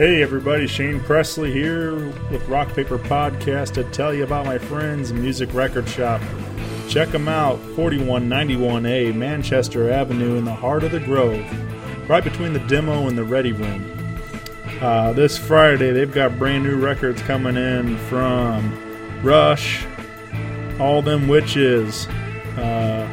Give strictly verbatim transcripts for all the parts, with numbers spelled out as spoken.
Hey everybody, Shane Presley here with Rock Paper Podcast to tell you about my friends Music Record Shop. Check them out, forty-one ninety-one A Manchester Avenue in the heart of the Grove, right between the demo and the Ready Room. Uh, this Friday they've got brand new records coming in from Rush, All Them Witches, uh,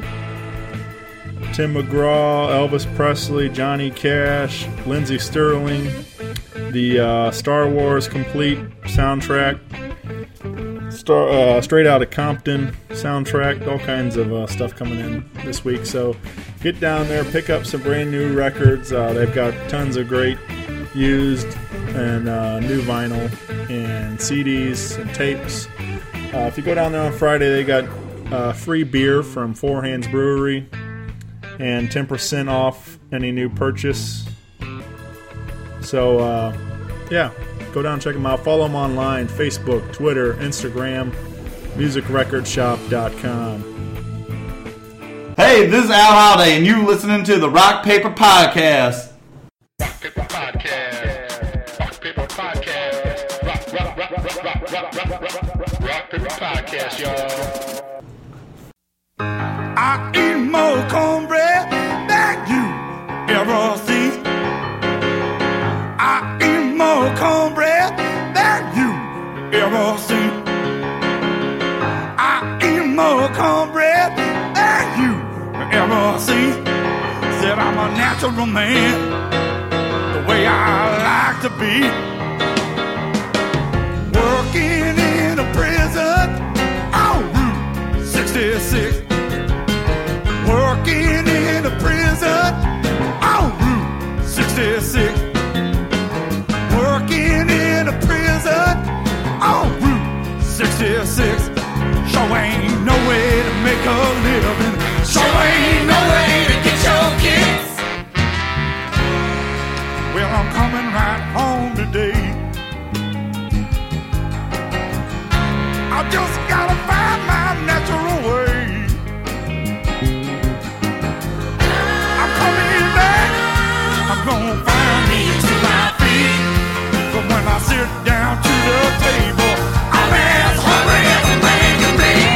Tim McGraw, Elvis Presley, Johnny Cash, Lindsey Sterling, the uh, Star Wars Complete soundtrack, Star, uh, Straight Outta Compton soundtrack, all kinds of uh, stuff coming in this week. So get down there, pick up some brand new records. Uh, they've got tons of great used and uh, new vinyl and C Ds and tapes. Uh, if you go down there on Friday, they got uh, free beer from Four Hands Brewery and ten percent off any new purchase. So, uh, yeah, go down and check them out. Follow them online, Facebook, Twitter, Instagram, music record shop dot com. Hey, this is Al Holiday, and you're listening to the Rock Paper Podcast. Rock Paper Podcast. Rock Paper Podcast. Rock, rock, rock, rock, rock, rock, rock, rock, rock, rock, rock Paper Podcast, y'all. I eat more cornbread than you ever see. I eat more cornbread than you ever see. I eat more cornbread than you ever see. Said I'm a natural man, the way I like to be. Working in a prison on Route sixty-six. Working in a prison on Route sixty-six. Working in a prison on Route sixty-six. Sure ain't no way to make a living. Sure ain't no way to get your kicks. Well, I'm coming right home today. I just gotta find my natural way. I'm coming back. I'm gonna find me to my feet. But when I sit down to the table, I'm as hungry as a man can be.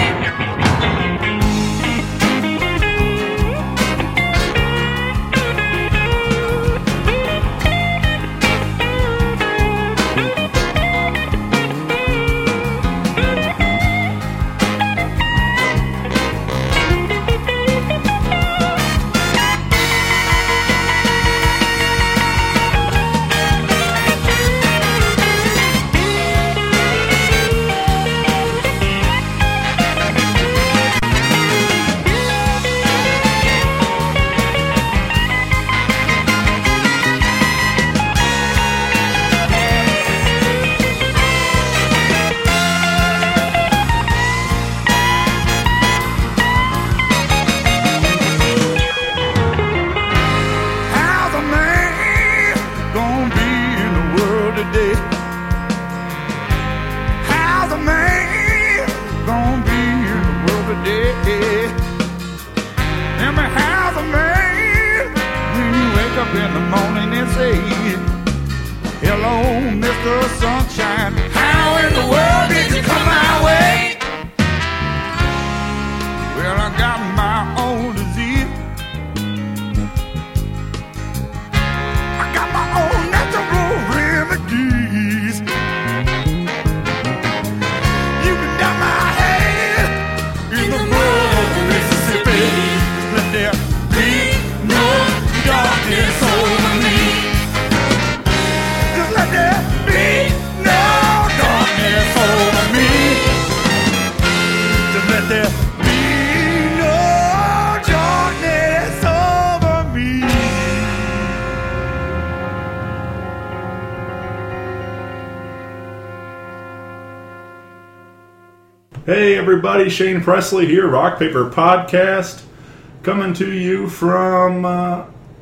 Hey everybody, Shane Presley here, Rock Paper Podcast, coming to you from, uh,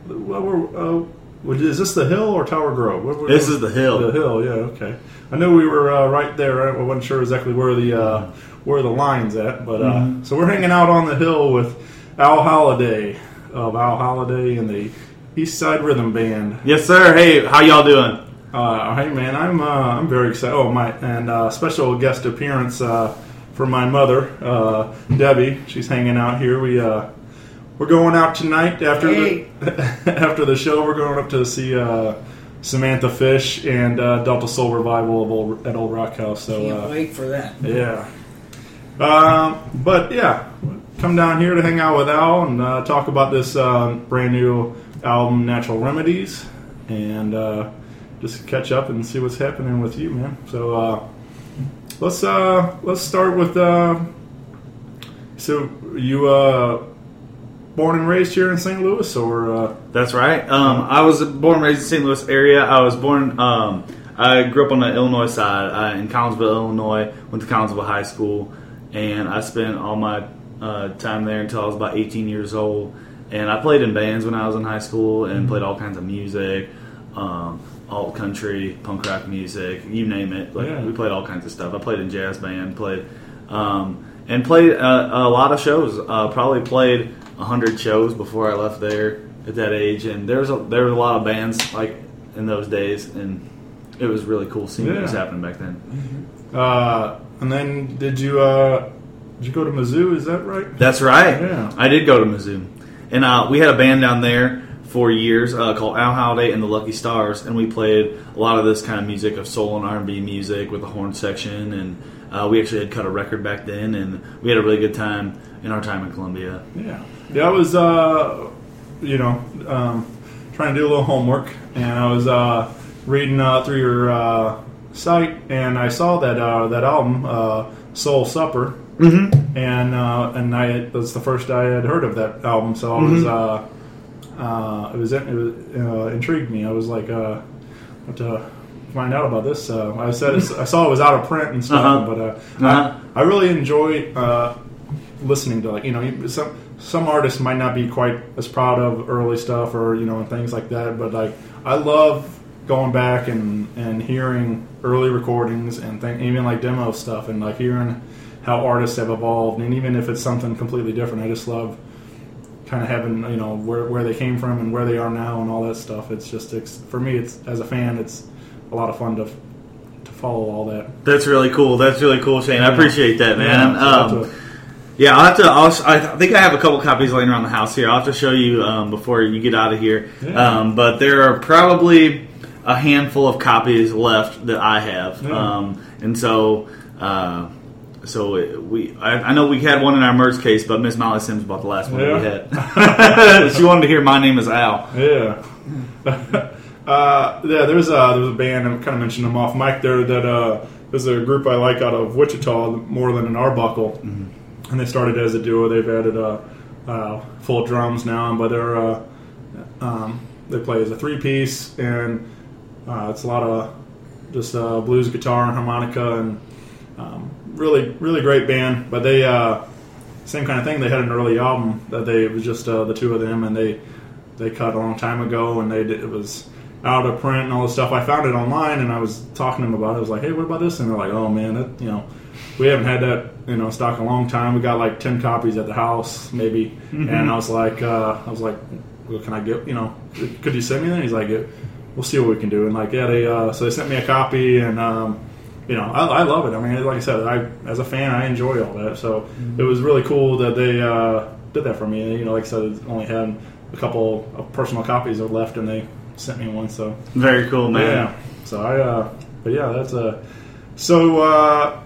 uh, is this the Hill or Tower Grove? What, what, this is the Hill. The Hill, yeah, okay. I knew we were uh, right there. I wasn't sure exactly where the uh, where the line's at, but uh, mm-hmm. So we're hanging out on the Hill with Al Holiday of Al Holiday and the East Side Rhythm Band. Yes, sir. Hey, how y'all doing? Uh, hey man, I'm uh, I'm very excited. Oh my, and uh, special guest appearance uh, for my mother, uh, Debbie. She's hanging out here. We uh, we're going out tonight after Hey. the after the show. We're going up to see uh, Samantha Fish and uh, Delta Soul Revival of Old, at Old Rock House. So Can't uh, wait for that. yeah, um, but yeah, come down here to hang out with Al and uh, talk about this uh, brand new album, Natural Remedies, and. Uh, Just catch up and see what's happening with you, man. So uh, let's uh, let's start with. Uh, so you uh, born and raised here in Saint Louis, or uh, That's right. Um, I was born and raised in Saint Louis area. I was born. Um, I grew up on the Illinois side uh, in Collinsville, Illinois. Went to Collinsville High School, and I spent all my uh, time there until I was about eighteen years old. And I played in bands when I was in high school and played all kinds of music. Um, alt country, punk rock music, you name it. Like Yeah. we played all kinds of stuff. I played in jazz band, played um, and played a, a lot of shows. Uh, probably played a hundred shows before I left there at that age. And there was a, there was a lot of bands like in those days, and it was really cool seeing what was Yeah. happening back then. uh, and then did you uh, did you go to Mizzou? Is that right? That's right. Yeah. I did go to Mizzou, and uh, we had a band down there for years uh, called Al Halliday and the Lucky Stars, and we played a lot of this kind of music of soul and R and B music with a horn section, and uh, we actually had cut a record back then, and we had a really good time in our time in Columbia. Yeah, yeah. I was, uh, you know, um, trying to do a little homework, and I was uh, reading uh, through your uh, site, and I saw that uh, that album, uh, Soul Supper, mm-hmm. and uh, and I had, that's the first I had heard of that album, so I was. Mm-hmm. Uh, Uh, it was it was uh, intrigued me. I was like, uh, what to find out about this? Uh, I said it's, I saw it was out of print and stuff, Uh-huh. but uh, Uh-huh. I, I really enjoy uh, listening to, like, you know, you- some some artists might not be quite as proud of early stuff or, you know, and things like that, but like I love going back and, and hearing early recordings and th- even like demo stuff and like hearing how artists have evolved, and even if it's something completely different, I just love kind of having, you know, where where they came from and where they are now and all that stuff. It's just it's, for me, it's as a fan, it's a lot of fun to to follow all that. That's really cool. That's really cool, Shane. I appreciate that, man. Yeah, so um, that's a- Yeah, I'll have to. I'll, I think I have a couple copies laying around the house here. I'll have to show you um, before you get out of here. Yeah. Um, but there are probably a handful of copies left that I have, Yeah. um, and so uh, so it, we. I, I know we had one in our merge case, but Miss Molly Sims bought the last one Yeah. we had. She wanted to hear "My Name Is Al." Yeah. uh, yeah, there's a, there's a band, I kind of mentioned them off mic there, that uh, there's a group I like out of Wichita, Moreland and Arbuckle, mm-hmm. and they started as a duo. They've added uh, uh, full drums now, but they're uh, um, they play as a three-piece, and uh, it's a lot of just uh, blues guitar and harmonica, and um, really, really great band. But they, uh, same kind of thing, they had an early album that they, it was just uh, the two of them, and they they cut a long time ago, and they did, it was out of print and all this stuff. I found it online, and I was talking to them about it. I was like, hey, what about this? And they're like, oh man, that, you know, we haven't had that, you know, stock a long time. We got like ten copies at the house, maybe. Mm-hmm. And I was like, uh, I was like, well, can I get, you know, could you send me that? He's like, we'll see what we can do. And like, yeah, they uh, so they sent me a copy, and um, you know, I, I love it. I mean, like I said, I as a fan, I enjoy all that. So mm-hmm. it was really cool that they uh, did that for me. And, you know, like I said, it only had a couple of personal copies left, and they sent me one. So Very cool, man. yeah. So I, uh, but yeah, that's a. So uh,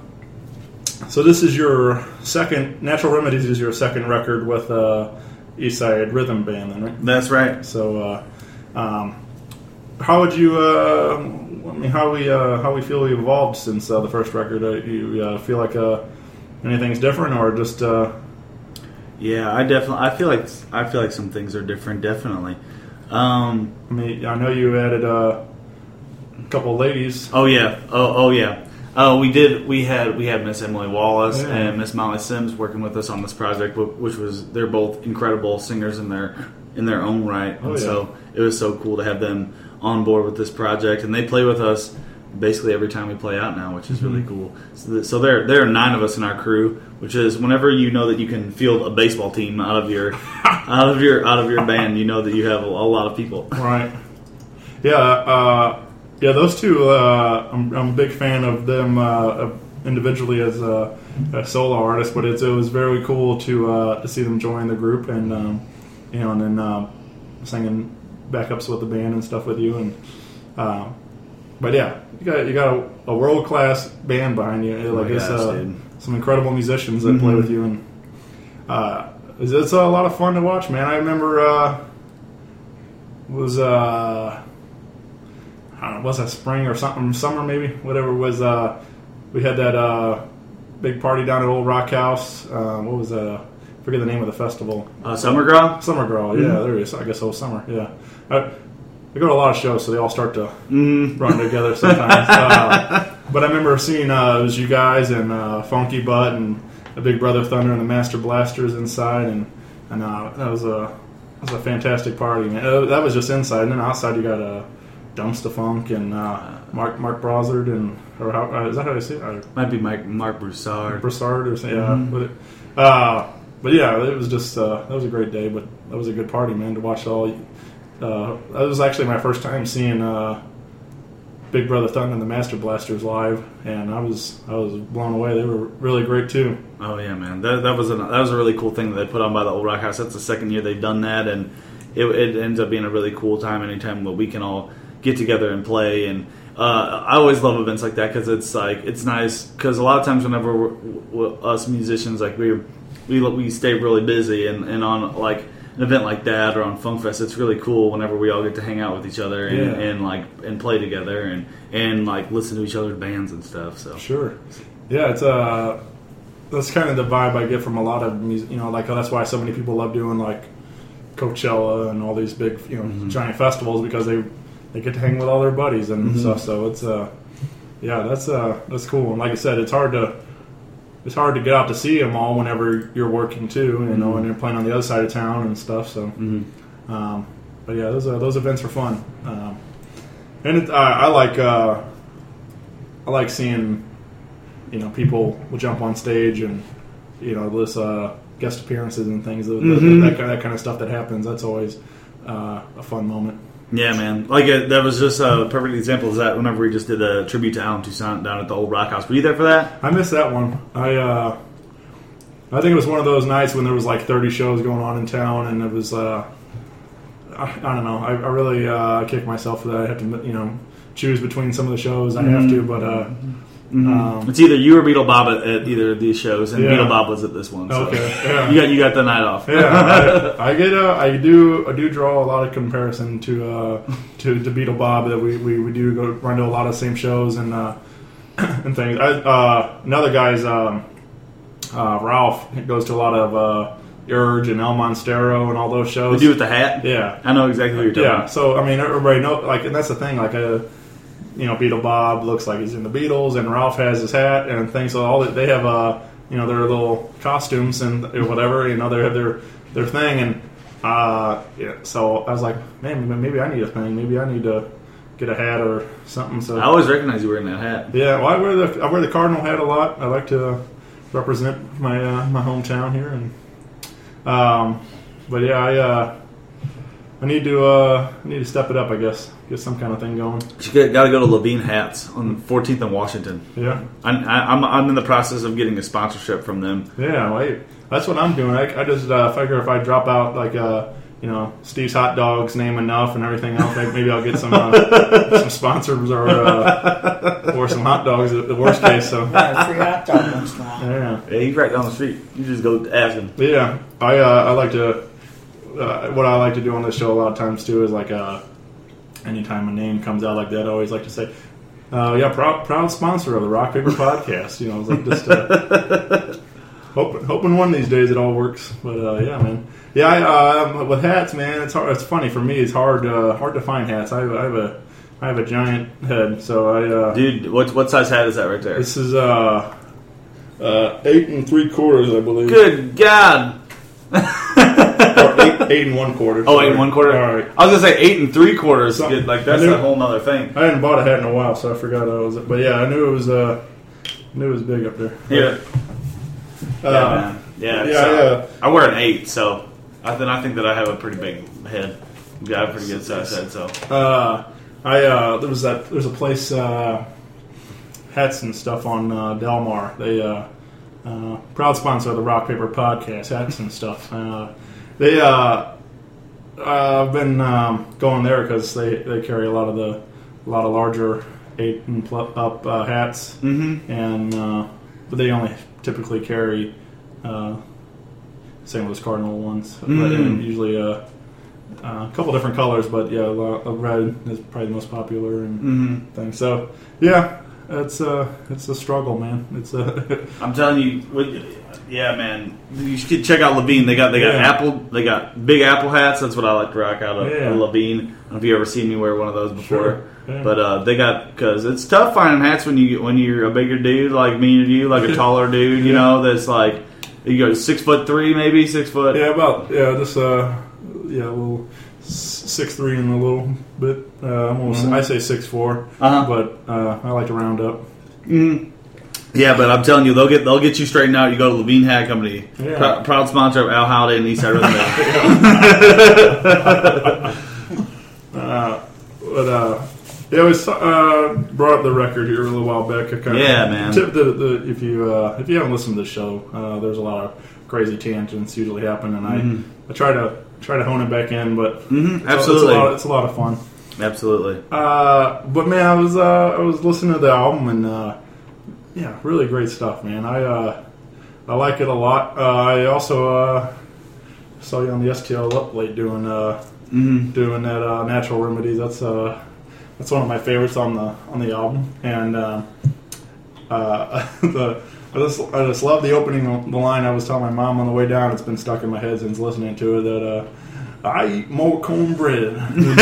so this is your second. Natural Remedies is your second record with uh, Eastside Rhythm Band, then, right? That's right. So, uh, um, how would you? Uh, I mean, how we uh, how we feel we evolved since uh, the first record? Uh, you uh, feel like uh, anything's different, or just? Uh, Yeah, I definitely. I feel like I feel like some things are different. Definitely. Um, I mean, I know you added uh, a couple of ladies. oh yeah. Oh oh yeah. Oh, we did. We had we had Miss Emily Wallace Yeah. and Miss Molly Sims working with us on this project, wh- which was they're both incredible singers in their in their own right, Oh, and yeah. so it was so cool to have them on board with this project, and they play with us basically every time we play out now, which is really cool. So, th- so there there are nine of us in our crew, which is whenever you know that you can field a baseball team out of your out of your out of your band, you know that you have a, a lot of people. Right. Yeah. Uh, yeah, those two. Uh, I'm, I'm a big fan of them uh, individually as a, a solo artist, but it's, it was very cool to uh, to see them join the group and um, you know, and then uh, singing backups with the band and stuff with you. And uh, but yeah, you got you got a, a world class band behind you. Like Oh my it's gosh, uh, dude. some incredible musicians that Mm-hmm. play with you, and uh, it's, it's a lot of fun to watch, man. I remember uh, was uh, I don't know, was that spring or something, summer maybe, whatever it was. Uh, we had that uh, big party down at Old Rock House. Uh, what was that? Uh, I forget the name of the festival. Uh, Summer Girl? Summer Girl, yeah, there it is. I guess it was summer, yeah. I, I go to a lot of shows, so they all start to Mm-hmm. run together sometimes. uh, but I remember seeing uh, it was you guys and uh, Funky Butt and the Big Brother Thunder and the Master Blasters inside, and and uh, that was a that was a fantastic party, man. Uh, that was just inside, and then outside you got uh, Dumpsta Funk and uh, Mark Mark Brozard and or how uh, is that how you say it? Uh, Might be Mike, Mark Broussard. Broussard or something, yeah. But, it, uh, but yeah, it was just uh, that was a great day. But that was a good party, man, to watch it all. Uh, that was actually my first time seeing uh, Big Brother Thunder and the Master Blasters live, and I was I was blown away. They were really great too. Oh yeah, man, that, that was a that was a really cool thing that they put on by the Old Rock House. That's the second year they've done that, and it, it ends up being a really cool time anytime that we can all get together and play. And uh, I always love events like that because it's like it's nice because a lot of times whenever we're, we're, us musicians like we we we stay really busy, and, and on like an event like that or on Funk Fest, it's really cool whenever we all get to hang out with each other and, Yeah. and like and play together and and like listen to each other's bands and stuff. So Sure, yeah, it's uh that's kind of the vibe I get from a lot of music. You know, like that's why so many people love doing like Coachella and all these big, you know, Mm-hmm. giant festivals because they they get to hang with all their buddies and Mm-hmm. stuff. So it's uh, yeah, that's uh, that's cool. And like I said, it's hard to it's hard to get out to see them all whenever you're working too. You know, Mm-hmm. and you're playing on the other side of town and stuff. So, um, but yeah, those uh, those events are fun. Um, and it, I, I like uh, I like seeing, you know, people will jump on stage and, you know, this uh, guest appearances and things, Mm-hmm. that, that, that kind of stuff that happens. That's always uh, a fun moment. yeah, man. Like uh, that was just a perfect example. Is that whenever we just did a tribute to Alan Toussaint down at the Old Rock House. Were you there for that? I missed that one. I uh, I think it was one of those nights when there was like thirty shows going on in town, and it was uh, I, I don't know. I, I really uh, kicked myself for that. I have to, you know, choose between some of the shows. I have to, but uh, um, It's either you or Beetle Bob at, at either of these shows, and Yeah. Beetle Bob was at this one. So okay, yeah. you got you got the night off. Yeah, I, I get. Uh, I do. I do draw a lot of comparison to uh, to, to Beetle Bob. That we, we, we do go run to a lot of the same shows and uh, and things. I, uh, another guy's um, uh, Ralph goes to a lot of uh, Urge and El Monstero and all those The shows. dude with the hat. Yeah, I know exactly what you're talking yeah. about. So I mean, everybody know. Like, and that's the thing. Like a. You know, Beetle Bob looks like he's in the Beatles, and Ralph has his hat and things. So all that they have, uh, you know, their little costumes and whatever. You know, they have their their thing, and uh, yeah. So I was like, man, maybe I need a thing. Maybe I need to get a hat or something. So I always recognize you wearing that hat. yeah, well, I wear the I wear the Cardinal hat a lot. I like to represent my uh, my hometown here, and um, but yeah, I uh, I need to uh, I need to step it up. I guess get some kind of thing going. You got to go to Levine Hats on fourteenth and Washington. Yeah. I, I, I'm I'm in the process of getting a sponsorship from them. Yeah, wait. That's what I'm doing. I, I just uh, figure if I drop out like uh, you know, Steve's Hot Dogs name enough and everything else, maybe, maybe I'll get some uh, some sponsors or uh, or some hot dogs at the worst case. So Yeah, free hot dog once in a while. yeah, Yeah, he's right down the street. You just go ask him. but yeah. I uh, I like to uh, what I like to do on this show a lot of times too is like uh, anytime a name comes out like that, I always like to say. Uh, yeah, proud, proud sponsor of the Rock Paper Podcast. You know, it's like just uh, hoping, hoping one of these days it all works. But uh, yeah, man, yeah, I, uh, with hats, man, it's hard. It's funny for me. It's hard, uh, hard to find hats. I have, I have a, I have a giant head, so I. Uh, Dude, what what size hat is that right there? This is uh, uh, eight and three quarters, I believe. Good God. Or eight, eight and one quarter. Oh, eight and one quarter? All right. I was going to say eight and three quarters. So- Good. Like, that's I knew- a whole nother thing. I hadn't bought a hat in a while, so I forgot I was. But yeah, I knew it was. Uh, knew it was big up there. Yeah. Uh, Yeah, man. Yeah, yeah, so yeah. I wear an eight, so I, then I think that I have a pretty big head. Yeah, I have a pretty good size head, so. Uh, I uh, there was that there's a place uh, hats and stuff on uh, Del Mar. They uh, uh, proud sponsor of the Rock Paper Podcast, hats and stuff. Uh, they uh, uh, I've been um, going there because they, they carry a lot of the a lot of larger eight and pl- up uh, hats, Mm-hmm. and uh, but they only typically carry uh, Saint Louis Cardinal ones. Mm. And usually uh, uh, a couple different colors, but yeah, uh, red is probably the most popular and Mm-hmm. thing. So yeah, it's uh, it's a struggle, man. It's a I'm telling you, what- yeah, man. You should check out Levine. They got they got Yeah. apple. They got big apple hats. That's what I like to rock out of. Yeah. of Levine. I don't know if you ever seen me wear one of those before. Sure. Yeah. But uh, they got because it's tough finding hats when you when you're a bigger dude like me and you, like a taller dude. You Yeah. know, that's like you go six foot three, maybe six foot. yeah, about yeah, just uh, yeah, a little six three and a little bit. Uh, almost Mhm. I say six four, Uh-huh. but uh, I like to round up. Mm. Yeah, but I'm telling you, they'll get they'll get you straightened out. You go to Levine Hat Company, Yeah. Prou- proud sponsor of Al Holiday and East Side Rhythm Band. Uh, but uh, yeah, we uh, brought up the record here a little while back. I kinda, Yeah, man. Tip the, the, if you uh, if you haven't listened to the show, uh, there's a lot of crazy tangents usually happen, and Mhm. I I try to try to hone it back in, but Mhm, it's a- absolutely. it's a lot, it's a lot of fun. Absolutely. Uh, but man, I was uh, I was listening to the album and uh, yeah, really great stuff, man. I uh, I like it a lot. Uh, I also uh, saw you on the S T L Up late doing uh, Mm-hmm. doing that uh, Natural Remedies. That's uh, that's one of my favorites on the on the album, and uh, uh, the. I just, I just love the opening, the line I was telling my mom on the way down. It's been stuck in my head since listening to it. That uh, I eat more cornbread.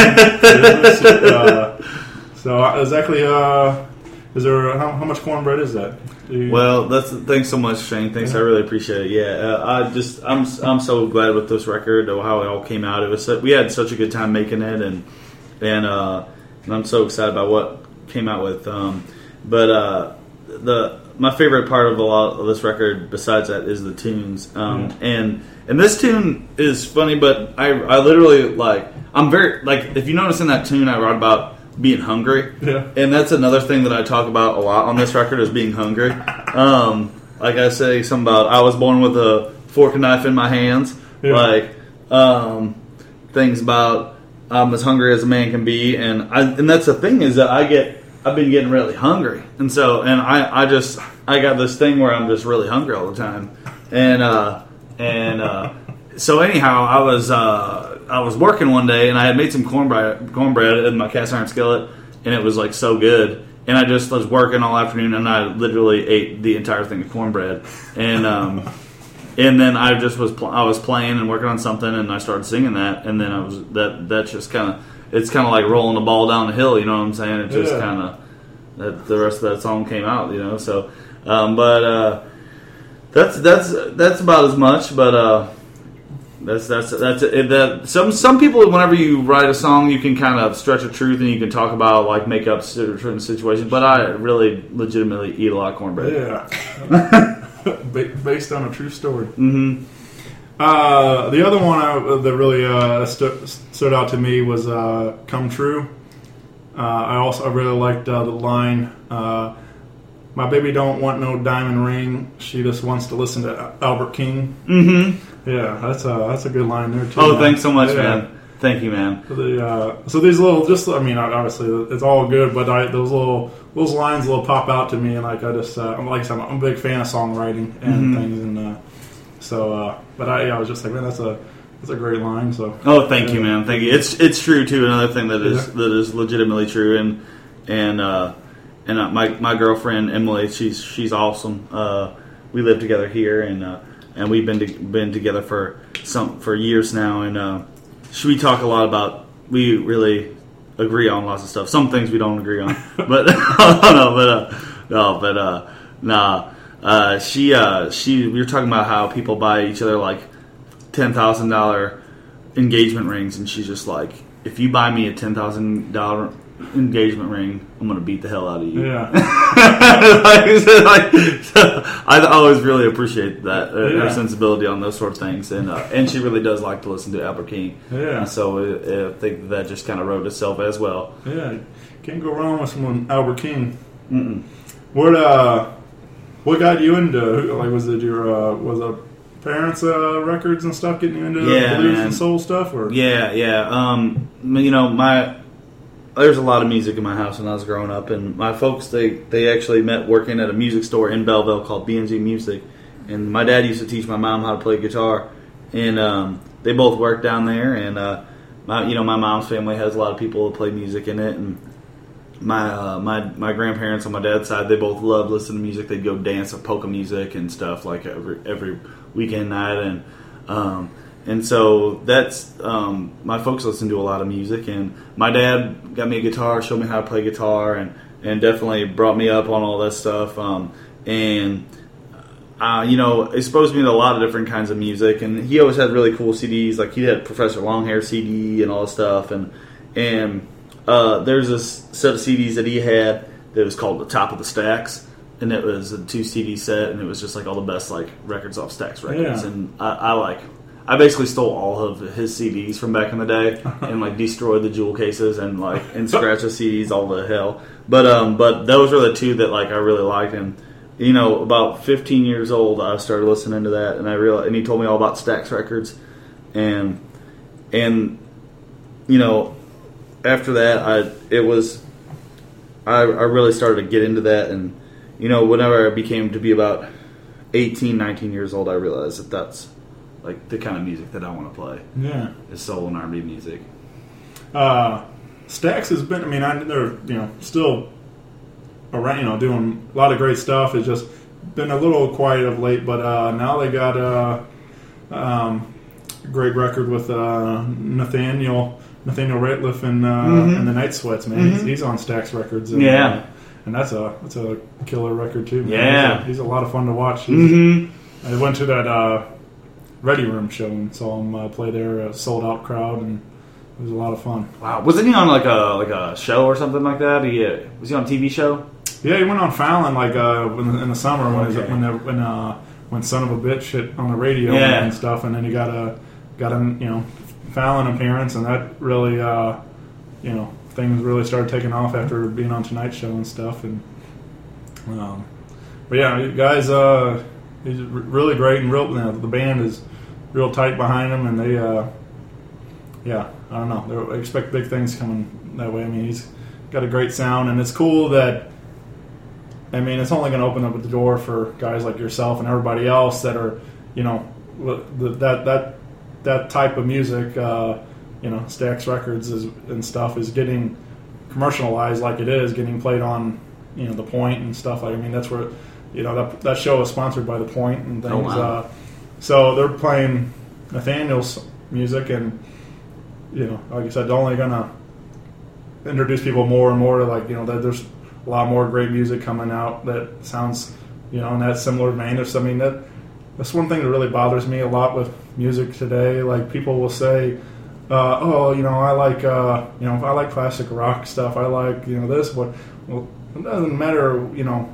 uh, so uh, exactly, uh, is there how, how much cornbread is that? Do you- Well, that's thanks so much, Shane. Thanks, I really appreciate it. Yeah, uh, I just I'm I'm so glad with this record, or how it all came out. It was so, we had such a good time making it, and and uh, and I'm so excited about what came out with. Um, but uh, the my favorite part of a lot of this record, besides that, is the tunes. Um, and and this tune is funny, but I I literally like I'm very like if you notice in that tune I wrote about being hungry. Yeah. And that's another thing that I talk about a lot on this record is being hungry. Um, like I say something about I was born with a fork and knife in my hands. Yeah. Like um, things about I'm as hungry as a man can be, and I, and that's the thing is that I get I've been getting really hungry, and so and I, I just I got this thing where I'm just really hungry all the time, and uh, and uh, so anyhow I was uh, I was working one day and I had made some cornbread cornbread in my cast iron skillet, and it was like so good, and I just was working all afternoon and I literally ate the entire thing of cornbread, and um, and then I just was pl- I was playing and working on something, and I started singing that, and then I was that that just kind of. It's kind of like rolling the ball down the hill, you know what I'm saying? It just Yeah. kind of that the rest of that song came out, you know. So, um, but uh, that's that's that's about as much. But uh, that's that's that's it, that. Some some people, whenever you write a song, you can kind of stretch a truth and you can talk about like make up certain situations. But I really legitimately eat a lot of cornbread. Yeah. Ba- Based on a true story. Mm-hmm. Uh, the other one I, that really uh, stu- stood out to me was uh, "Come True." Uh, I also I really liked uh, the line, uh, "My baby don't want no diamond ring. She just wants to listen to Albert King." Mm-hmm. Yeah, that's a that's a good line there too. Oh, man. thanks so much, Yeah. man. Thank you, man. So, the, uh, so these little, just I mean, obviously it's all good, but I, those little those lines will pop out to me, and like I just, uh, like I said, I'm a big fan of songwriting and Mhm. things, and uh, so, uh, but I, I was just like, man, that's a that's a great line. So, Oh, thank you, Yeah. man. Thank you. It's it's true too. Another thing that is Yeah. that is legitimately true, and and uh, and uh, my my girlfriend Emily, she's she's awesome. Uh, we live together here, and uh, and we've been to, been together for some for years now, and uh, we talk a lot about. We really agree on lots of stuff. Some things we don't agree on, but no, but uh, no, but uh, nah. Uh, she uh, she we were talking about how people buy each other like ten thousand dollar engagement rings, and she's just like, if you buy me a ten thousand dollar engagement ring, I'm gonna beat the hell out of you. Yeah. like, like, so I always really appreciate that uh, Yeah. her sensibility on those sort of things, and uh, and she really does like to listen to Albert King. Yeah. And so uh, I think that just kind of wrote itself as well. Yeah. Can't go wrong with someone Albert King. Mm-mm. What uh, what got you into? Like, was it your uh, was it parents' uh, records and stuff getting you into Yeah, blues man. and soul stuff? Or Yeah, yeah. Um, you know, my there's a lot of music in my house when I was growing up, and my folks they they actually met working at a music store in Belleville called B and G Music, and my dad used to teach my mom how to play guitar, and um, they both worked down there, and uh, my you know my mom's family has a lot of people that play music in it, and my uh, my my grandparents on my dad's side, they both loved listening to music. They'd go dance or polka music and stuff like every every weekend night, and um, and so that's um, my folks listen to a lot of music. And my dad got me a guitar, showed me how to play guitar, and and definitely brought me up on all that stuff. Um, and uh, you know, exposed me to a lot of different kinds of music. And he always had really cool C Ds. Like he had Professor Longhair C D and all this stuff, and and Uh, there's this set of C Ds that he had that was called The Top of the Stacks, and it was a two C D set, and it was just like all the best like records off Stax Records. Yeah. And I, I like, I basically stole all of his C Ds from back in the day and like destroyed the jewel cases and like and scratched the C Ds all the hell. But um, but those were the two that like I really liked. And you know, about fifteen years old, I started listening to that, and I realized, and he told me all about Stax Records, and and you know. After that, I it was I, I really started to get into that, and you know, whenever I became to be about eighteen, nineteen years old, I realized that that's like the kind of music that I want to play. yeah, Is soul and R and B music. uh, Stax has been. I mean, I, they're you know still around. You know, doing a lot of great stuff. It's just been a little quiet of late, but uh, now they got a um, great record with uh, Nathaniel. Nathaniel Rateliff and, uh, Mm-hmm. and the Night Sweats, man. Mm-hmm. He's, he's on Stax Records. And, Yeah. uh, and that's a that's a killer record, too. Man. Yeah. He's a, he's a lot of fun to watch. He's, Mm-hmm. I went to that uh, Ready Room show and saw him uh, play there, a sold-out crowd, and it was a lot of fun. Wow, wasn't he on like a like a show or something like that? He uh, was he on a T V show? Yeah, he went on Fallon like uh, in, the, in the summer when Okay. when the, when uh, when Son of a Bitch hit on the radio Yeah. and stuff, and then he got a got a you know Fallon appearance, and that really uh, you know things really started taking off after being on Tonight Show and stuff. And um, but yeah, you guys, uh, he's r- really great, and real. You know, the band is real tight behind him, and they uh, yeah, I don't know, They're, I expect big things coming that way. I mean, he's got a great sound, and it's cool that. I mean, it's only going to open up the door for guys like yourself and everybody else that are, you know, that that that type of music, uh, you know, Stax Records is, and stuff is getting commercialized like it is, getting played on, you know, The Point and stuff. I mean, that's where, you know, that that show is sponsored by The Point and things. Oh, wow. uh, so they're playing Nathaniel's music, and you know, like I said, they're only going to introduce people more and more to, like, you know, that there's a lot more great music coming out that sounds, you know, in that similar vein. Of, I mean, that that's one thing that really bothers me a lot with music today. Like, people will say, uh, "Oh, you know, I like, uh, you know, I like classic rock stuff. I like, you know, this." But well, it doesn't matter, you know,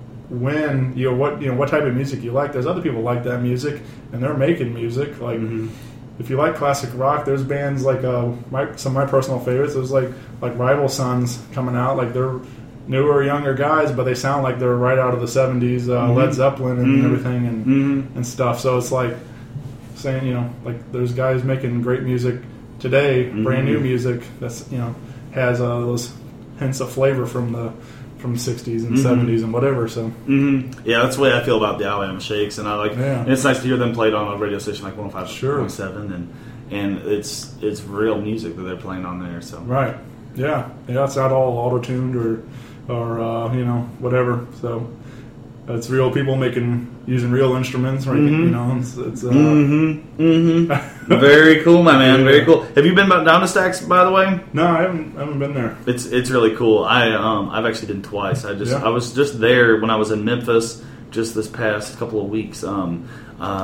when you know what you know what type of music you like. There's other people like that music, and they're making music. Like, if you like classic rock, there's bands like uh, my, some of my personal favorites. There's like like Rival Sons coming out. Like, they're newer, younger guys, but they sound like they're right out of the seventies, uh, Mm-hmm. Led Zeppelin and Mm-hmm. everything and Mm-hmm. and stuff. So it's like saying, you know, like there's guys making great music today, Mm-hmm. brand new music that's, you know, has uh, those hints of flavor from the from the sixties and Mm-hmm. seventies and whatever. So Mm-hmm. Yeah, that's the way I feel about the Alabama Shakes, and I like. Yeah. And it's nice to hear them played on a radio station like one oh five Sure. point seven, and and it's it's real music that they're playing on there. So right, yeah, yeah, it's not all auto tuned or or uh, you know, whatever. So it's real people making using real instruments, right? Mm-hmm. You know, it's, it's uh, Mm-hmm. Mm-hmm. Very cool, my man. Very cool. Have you been down to Stax, by the way? no, I haven't I haven't been there. It's it's really cool. I um I've actually been twice. I just Yeah. I was just there when I was in Memphis just this past couple of weeks. Um uh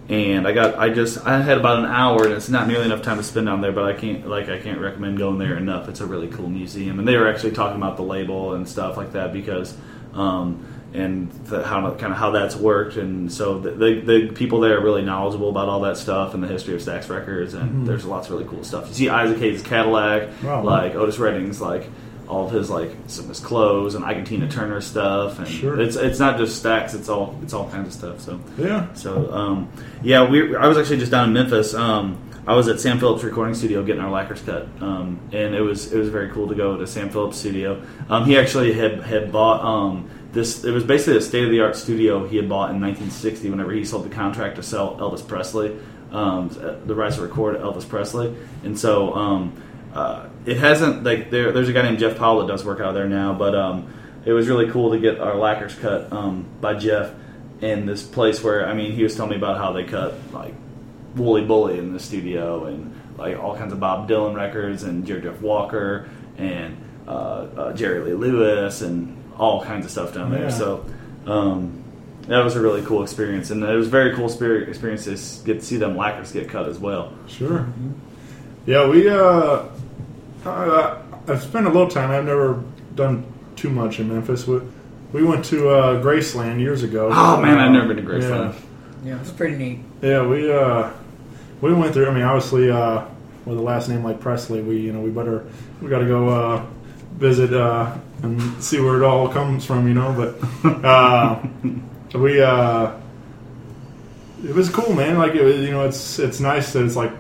And I got, I just, I had about an hour, and it's not nearly enough time to spend down there. But I can't, like, I can't recommend going there enough. It's a really cool museum, and they were actually talking about the label and stuff like that because, um, and the, how kind of how that's worked. And so the, the the people there are really knowledgeable about all that stuff and the history of Stax Records. And mm-hmm. there's lots of really cool stuff. You see Isaac Hayes' Cadillac, wow. like Otis Redding's, like. all of his like some of his clothes and Ike and Tina Turner stuff, and sure. it's it's not just Stax, it's all it's all kinds of stuff. So yeah, so um, yeah, we I was actually just down in Memphis. Um, I was at Sam Phillips recording studio getting our lacquers cut, um, and it was it was very cool to go to Sam Phillips studio. Um, he actually had had bought um, this. It was basically a state of the art studio he had bought in nineteen sixty. Whenever he sold the contract to sell Elvis Presley, um, the rights to record Elvis Presley, and so. Um, Uh, it hasn't like there, there's a guy named Jeff Powell that does work out there now, but um, it was really cool to get our lacquers cut um, by Jeff in this place where I mean he was telling me about how they cut like Wooly Bully in the studio and like all kinds of Bob Dylan records and Jerry Jeff Walker and uh, uh, Jerry Lee Lewis and all kinds of stuff down there. Yeah. So um, that was a really cool experience, and it was a very cool spirit experience to get to see them lacquers get cut as well. Sure. Mm-hmm. Yeah, we. Uh, Uh, I've spent a little time. I've never done too much in Memphis. We, we went to uh, Graceland years ago. Oh man, uh, I've never been to Graceland. Yeah, yeah, it's pretty neat. Yeah, we uh, we went through. I mean, obviously, uh, with a last name like Presley, we you know we better we got to go uh, visit uh, and see where it all comes from. You know, but uh, we uh, it was cool, man. Like it was, you know, it's it's nice that it's like.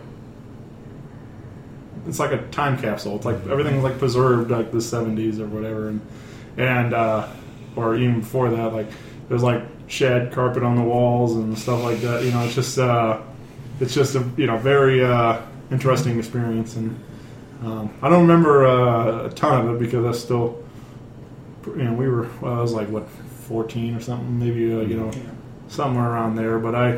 It's like a time capsule. It's like everything's like preserved, like the seventies or whatever, and and uh, or even before that, like there's like shed carpet on the walls and stuff like that. You know, it's just uh, it's just a you know very uh, interesting experience, and um, I don't remember uh, a ton of it because I still, you know, we were well, I was like what fourteen or something, maybe uh, you know somewhere around there, but I.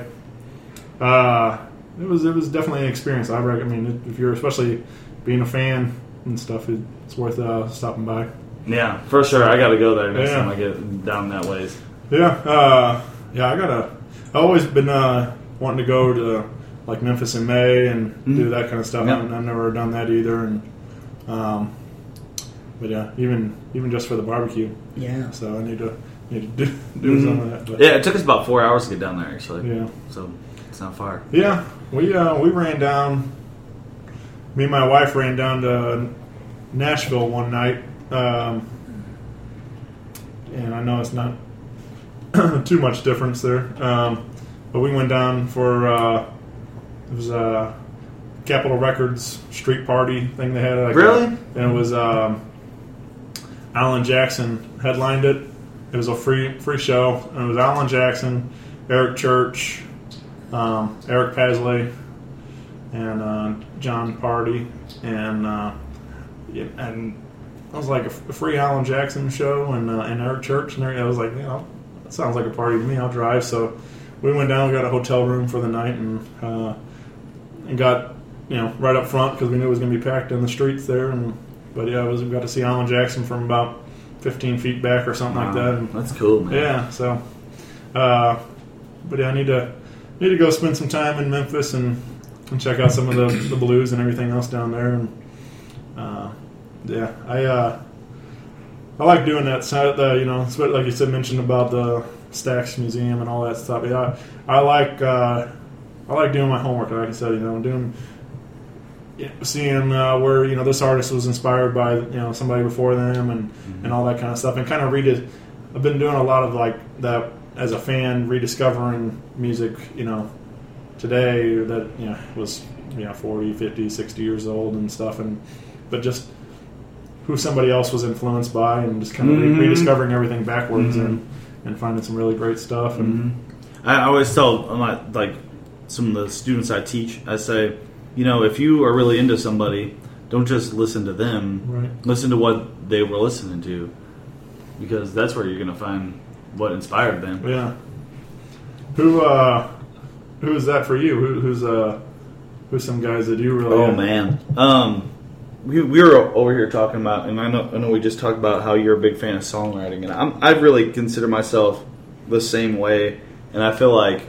Uh, It was it was definitely an experience. I recommend if you're especially being a fan and stuff, it's worth uh, stopping by. Yeah, for sure. I got to go there next yeah. time I get down that ways. Yeah, uh, yeah. I gotta. I've always been uh, wanting to go to like Memphis in May and mm-hmm. do that kind of stuff. Yep. I've, I've never done that either. And um, but yeah, even even just for the barbecue. Yeah. So I need to need to do, do mm-hmm. some of that. But. Yeah, it took us about four hours to get down there actually. Yeah. So. It's not far. Yeah, we uh, we ran down. Me and my wife ran down to Nashville one night, um, and I know it's not too much difference there, um, but we went down for uh, it was a Capitol Records street party thing they had. Like really? A, and it was um, Alan Jackson headlined it. It was a free free show, and it was Alan Jackson, Eric Church. Um, Eric Pasley and uh, John Party and uh, yeah, and I was like a, a free Alan Jackson show and uh, and Eric Church and I was like, you know, that sounds like a party to me. I'll drive. So we went down, we got a hotel room for the night, and uh, and got you know right up front because we knew it was going to be packed in the streets there. And but yeah, it was, we got to see Alan Jackson from about fifteen feet back or something wow, like that. And, that's cool, man. Yeah. So, uh, but yeah, I need to. Need to go spend some time in Memphis and, and check out some of the, the blues and everything else down there. And uh, yeah, I uh, I like doing that. So, uh, you know, like you said, mentioned about the Stax Museum and all that stuff. Yeah, I, I like uh, I like doing my homework. Like I said, you know, doing seeing uh, where you know this artist was inspired by you know somebody before them and, mm-hmm. and all that kind of stuff, and kind of read it. I've been doing a lot of like that. As a fan, rediscovering music, you know, today that, you know, was, you know, forty, fifty, sixty years old and stuff, and but just who somebody else was influenced by and just kind of mm-hmm. re- rediscovering everything backwards mm-hmm. and, and finding some really great stuff. And mm-hmm. I always tell my, like some of the students I teach, I say, you know, if you are really into somebody, don't just listen to them. Right. Listen to what they were listening to, because that's where you're going to find what inspired them. Yeah. Who uh, who is that for you? Who, who's uh, who's some guys that you really? Oh have? man, um, we we were over here talking about, and I know I know we just talked about how you're a big fan of songwriting, and I'm I really consider myself the same way, and I feel like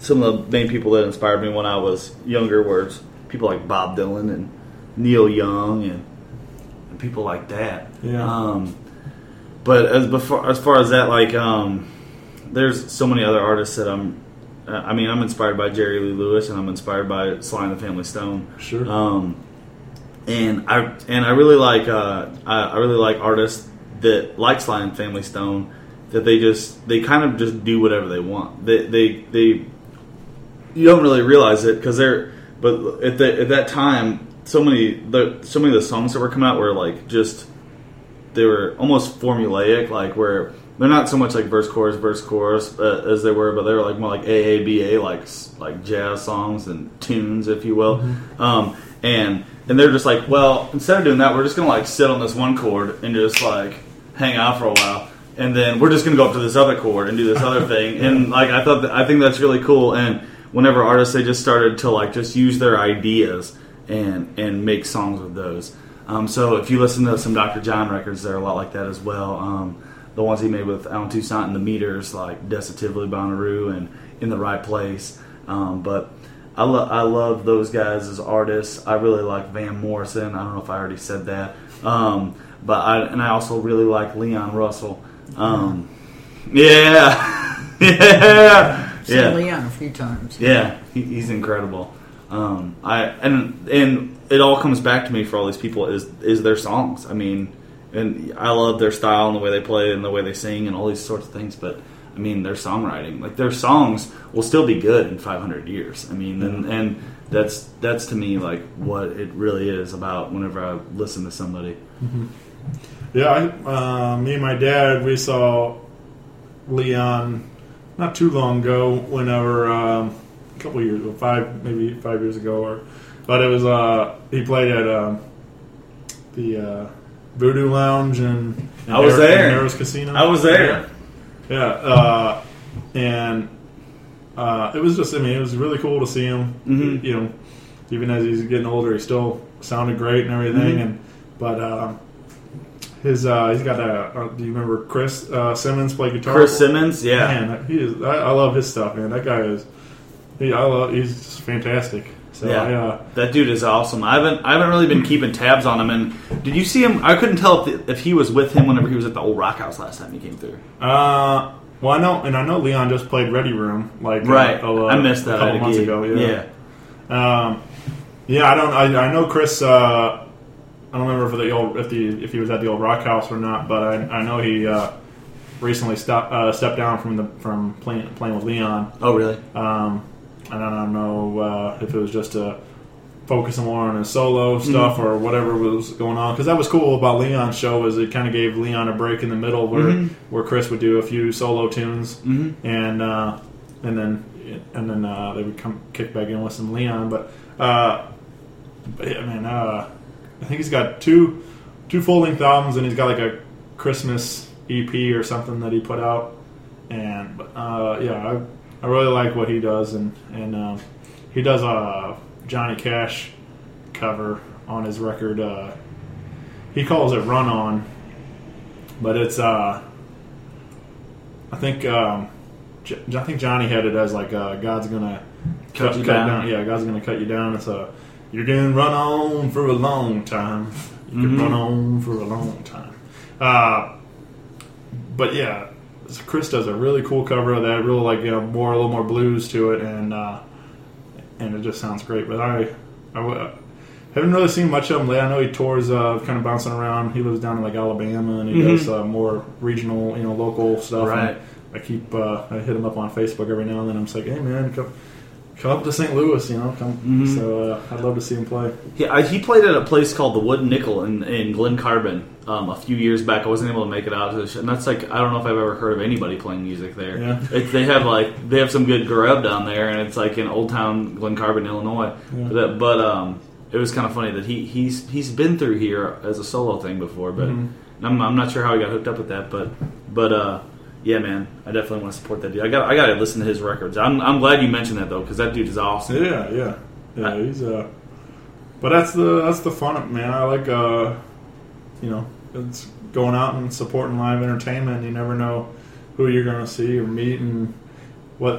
some of the main people that inspired me when I was younger were people like Bob Dylan and Neil Young and, and people like that. Yeah. Um, but as before, as far as that, like, um, there's so many other artists that I'm. Uh, I mean, I'm inspired by Jerry Lee Lewis, and I'm inspired by Sly and the Family Stone. Sure. Um, and I and I really like uh, I, I really like artists that like Sly and Family Stone, that they just they kind of just do whatever they want. They they, they you don't really realize it because they're but at the, at that time so many the so many of the songs that were coming out were like just they were almost formulaic, like where they're not so much like verse chorus verse chorus uh, as they were, but they were like more like A A B A, like like jazz songs and tunes, if you will. Mm-hmm. Um, and and they're just like, well, instead of doing that, we're just gonna like sit on this one chord and just like hang out for a while, and then we're just gonna go up to this other chord and do this other thing. And like I thought, that, I think that's really cool. And whenever artists they just started to like just use their ideas and and make songs with those. Um, so if you listen to some Doctor John records, they're a lot like that as well. Um, the ones he made with Alan Toussaint and the Meters, like Decitively Bonnaroo and In the Right Place. Um, but I, lo- I love those guys as artists. I really like Van Morrison. I don't know if I already said that. Um, but I, and I also really like Leon Russell. Um, yeah. yeah. Seen yeah. Leon a few times. Yeah, he, he's incredible. Um, I and and it all comes back to me for all these people is is their songs. I mean, and I love their style and the way they play and the way they sing and all these sorts of things. But I mean, their songwriting, like their songs, will still be good in five hundred years. I mean, and and that's that's to me like what it really is about. Whenever I listen to somebody. Mm-hmm. Yeah, I, uh, me and my dad, we saw Leon not too long ago. Whenever. Um, A couple of years, five maybe five years ago, or but it was uh, he played at um, the uh, Voodoo Lounge and, and I was Har- there. and Harrah's Casino. I was there. Yeah, yeah. Uh, and uh, it was just I mean it was really cool to see him. Mm-hmm. You know, even as he's getting older, he still sounded great and everything. Mm-hmm. And but uh, his uh, he's got a. Uh, do you remember Chris uh, Simmons play guitar? Chris Simmons, yeah, Man, he is. I, I love his stuff, man. That guy is. He, I love. He's just fantastic. So yeah, I, uh, that dude is awesome. I haven't, I haven't really been keeping tabs on him. And did you see him? I couldn't tell if, the, if he was with him whenever he was at the old Rock House last time he came through. uh, well, I know, and I know Leon just played Ready Room, like right. Uh, I missed that a couple at a months gig. ago. Yeah, yeah. um, yeah. I don't. I, I know Chris. Uh, I don't remember if the old if the if he was at the old Rock House or not, but I, I know he uh, recently stopped uh, stepped down from the from playing playing with Leon. Oh, really? Um, and I don't know uh, if it was just to focus more on his solo stuff mm-hmm. or whatever was going on. Because that was cool about Leon's show is it kind of gave Leon a break in the middle where mm-hmm. where Chris would do a few solo tunes mm-hmm. and uh, and then and then uh, they would come kick back in with some Leon. But, uh, but yeah, man, uh, I think he's got two two full length albums and he's got like a Christmas E P or something that he put out. And uh, yeah, I. I really like what he does, and and uh, he does a Johnny Cash cover on his record. Uh, he calls it "Run On," but it's uh, I think um, J- I think Johnny had it as like uh, God's gonna cut, cut you down. down. Yeah, God's gonna cut you down. It's a you're gonna run on for a long time. You can mm-hmm. run on for a long time. Uh, but yeah. Chris does a really cool cover of that, real like you know more a little more blues to it, and uh, and it just sounds great. But I, I uh, haven't really seen much of him lately. I know he tours, uh, kind of bouncing around. He lives down in like Alabama, and he mm-hmm. does uh, more regional, you know, local stuff. Right. And I keep uh, I hit him up on Facebook every now and then. I'm just like, hey man, come. Come up to Saint Louis, you know. Come, mm-hmm. So uh, I'd love to see him play. Yeah, I, he played at a place called the Wooden Nickel in, in Glen Carbon um, a few years back. I wasn't able to make it out to the show, and that's like I don't know if I've ever heard of anybody playing music there. Yeah. It, they have like they have some good grub down there, and it's like in Old Town Glen Carbon, Illinois. Yeah. But, but um, it was kind of funny that he he's he's been through here as a solo thing before, but mm-hmm. I'm, I'm not sure how he got hooked up with that, but but. uh Yeah, man, I definitely want to support that dude. I got, I got to listen to his records. I'm, I'm glad you mentioned that though, because that dude is awesome. Yeah, yeah, yeah. I, he's uh, but that's the that's the fun, man. I like uh, you know, it's going out and supporting live entertainment. You never know who you're going to see or meet and what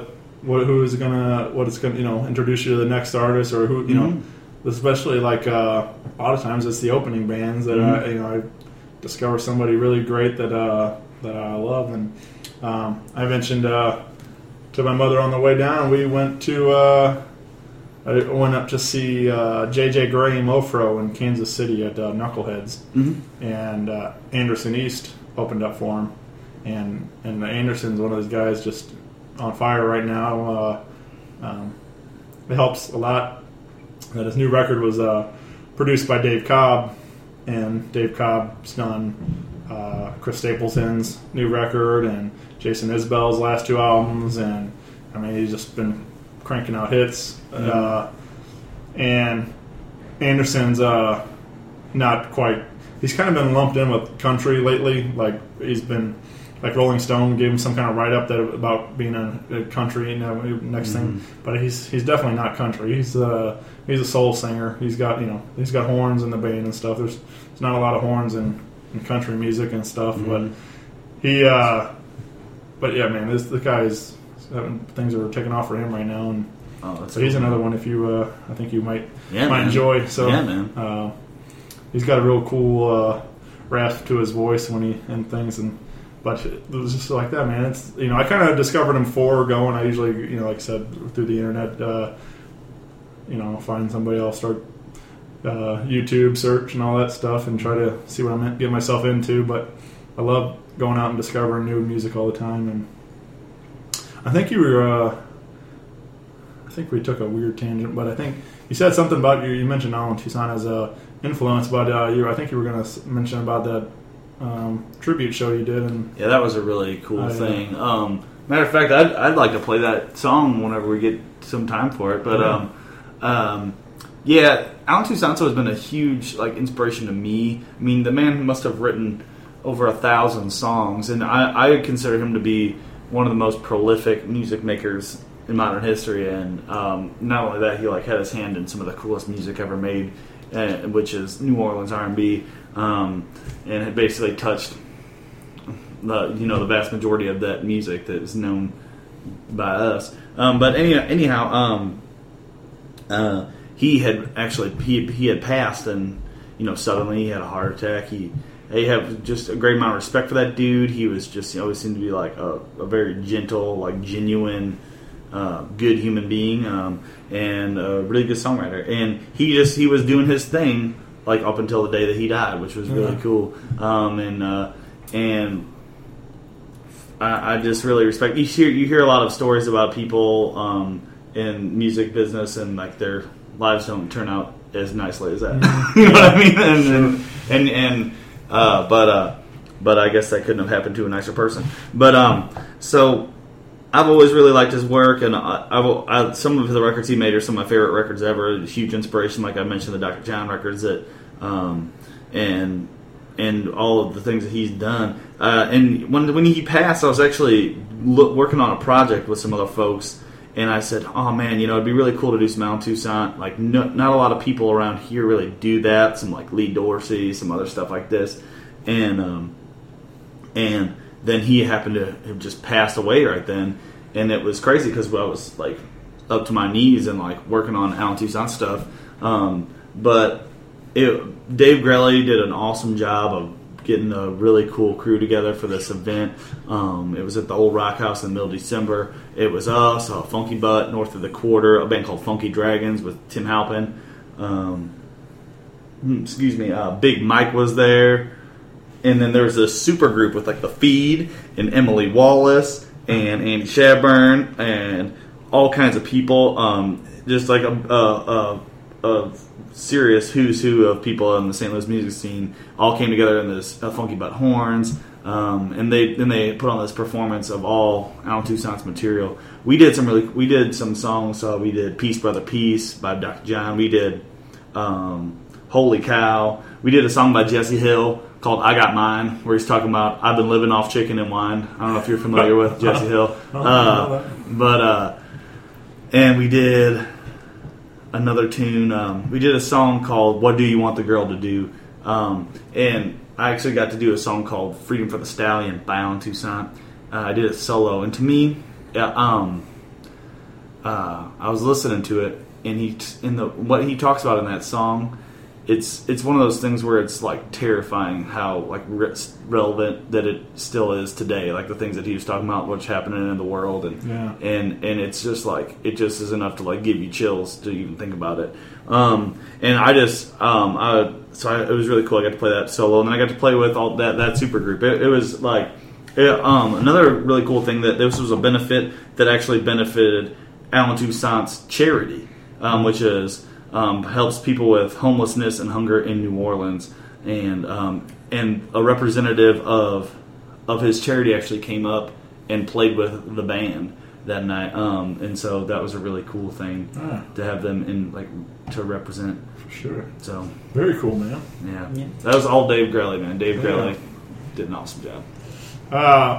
what, who is gonna what is gonna you know introduce you to the next artist, or who you Mm-hmm. know, especially like uh, a lot of times it's the opening bands that Mm-hmm. I, you know I discover somebody really great that uh, that I love, and um, I mentioned uh, to my mother on the way down, we went to uh, I went up to see uh, J J Gray Mofro in Kansas City at uh, Knuckleheads, Mhm. and uh, Anderson East opened up for him, and and Anderson's one of those guys just on fire right now. Uh, um, it helps a lot that his new record was uh, produced by Dave Cobb, and Dave Cobb's done uh, Chris Stapleton's new record and Jason Isbell's last two albums, and I mean he's just been cranking out hits. Mm-hmm. Uh, and Anderson's uh, not quite. He's kind of been lumped in with country lately. Like he's been, like Rolling Stone gave him some kind of write up that about being a, a country, you know, next Mm-hmm. thing. But he's he's definitely not country. He's uh he's a soul singer. He's got you know he's got horns in the band and stuff. There's there's not a lot of horns in, in country music and stuff. Mm-hmm. But he, uh, but yeah, man, this the guy's things are taking off for him right now, and Oh, that's so he's cool. another one. If you, uh, I think you might Yeah, might man. enjoy. So Yeah, man. Uh, he's got a real cool uh, rasp to his voice when he and things, and but it was just like that, man. It's you know I kind of discovered him for going. I usually you know like I said through the internet, uh, you know, find somebody, I'll start uh, YouTube search and all that stuff, and try to see what I'm getting myself into. But I love going out and discovering new music all the time, and I think you were. Uh, I think we took a weird tangent, but I think you said something about you. You mentioned Alan Toussaint as a influence, but uh, you. I think you were going to mention about that um, tribute show you did, and Yeah, that was a really cool Oh, yeah. thing. Um, matter of fact, I'd, I'd like to play that song whenever we get some time for it. But Yeah. um, um, yeah, Alan Toussaint has been a huge like inspiration to me. I mean, the man must have written over a thousand songs, and I, I consider him to be one of the most prolific music makers in modern history. And um, not only that, he like had his hand in some of the coolest music ever made, uh, which is New Orleans R and B, um, and had basically touched the you know the vast majority of that music that is known by us. Um, but any, anyhow, um, uh, he had actually he he had passed, and you know suddenly he had a heart attack. He he had just a great amount of respect for that dude. He was just he always seemed to be like a, a very gentle, like genuine, uh, good human being, um, and a really good songwriter. And he just he was doing his thing like up until the day that he died, which was really Yeah. cool. Um, and uh, and I, I just really respect. You hear you hear a lot of stories about people um, in music business, and like their lives don't turn out as nicely as that. You know what I mean? And and and, and uh, but uh, but I guess that couldn't have happened to a nicer person. But um, so I've always really liked his work, and I, I've, I, some of the records he made are some of my favorite records ever. A huge inspiration, like I mentioned, the Doctor John records that um, and. and all of the things that he's done. Uh, and when when he passed, I was actually look, working on a project with some other folks, and I said, oh man, you know, it'd be really cool to do some Alan Toussaint. Like, no, not a lot of people around here really do that. Some like Lee Dorsey, some other stuff like this. And um, and then he happened to have just passed away right then. And it was crazy because I was like up to my knees and like working on Alan Toussaint stuff. Um, but It, Dave Grelly did an awesome job of getting a really cool crew together for this event. Um, it was at the Old Rock House in the middle of December. It was us, uh, Funky Butt, North of the Quarter, a band called Funky Dragons with Tim Halpin. Um, excuse me, uh, Big Mike was there. And then there was a super group with like The Feed and Emily Wallace and Andy Shabburn and all kinds of people. Um, just like a... a, a, a serious who's who of people in the Saint Louis music scene all came together in this uh, Funky Butt horns, um, and they then they put on this performance of all Alan Toussaint's material. We did some really we did some songs. Uh, we did Peace Brother Peace by Doctor John. We did um, Holy Cow. We did a song by Jesse Hill called I Got Mine, where he's talking about I've been living off chicken and wine. I don't know if you're familiar with Jesse Hill, uh, but uh, and we did another tune. Um, we did a song called What Do You Want the Girl to Do? Um, and I actually got to do a song called Freedom for the Stallion by Alan Toussaint. Uh, I did it solo. And to me, uh, um, uh, I was listening to it, and he in the what he talks about in that song, it's it's one of those things where it's like terrifying how like re- relevant that it still is today. Like the things that he was talking about, what's happening in the world, and Yeah. and and it's just like it just is enough to like give you chills to even think about it. Um, and I just um, I, so I, it was really cool. I got to play that solo, and then I got to play with all that that super group. It, it was like it, um, another really cool thing that this was a benefit that actually benefited Allen Toussaint's charity, um, which is um, helps people with homelessness and hunger in New Orleans, and um, and a representative of of his charity actually came up and played with the band that night, um, and so that was a really cool thing Ah. to have them in like to represent. For sure. So Very cool, man. yeah, Yeah. that was all Dave Grelly, man. Dave Yeah. Grelly did an awesome job. Uh,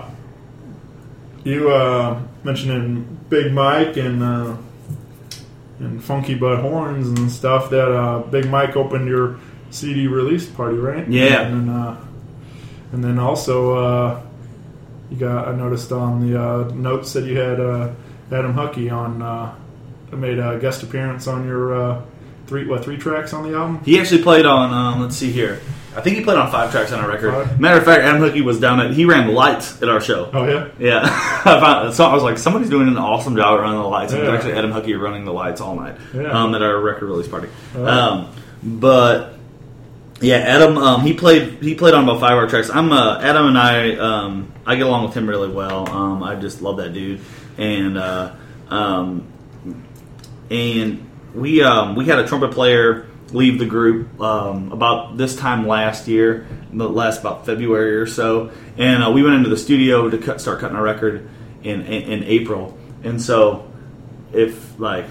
you uh, mentioning Big Mike and uh, and Funky Butt Horns and stuff. That uh, Big Mike opened your C D release party, right? Yeah. And then, uh, and then also uh, you got. I noticed on the uh, notes that you had uh, Adam Huckey on. Uh, made a guest appearance on your uh, three what three tracks on the album. He actually played on. Um, let's see here. I think he played on five tracks on our record. Five? Matter of fact, Adam Hookey was down at. He ran the lights at our show. Oh yeah. Yeah, I found, so I was like, somebody's doing an awesome job running the lights. And it was Yeah. actually Adam Hookey running the lights all night Yeah. um, at our record release party. Oh. Um, but yeah, Adam, um, he played he played on about five of our tracks. I'm uh, Adam and I um, I get along with him really well. Um, I just love that dude, and uh, um, and we um, we had a trumpet player leave the group um, about this time last year, the last about February or so, and uh, we went into the studio to cut, start cutting our record in, in in April, and so if like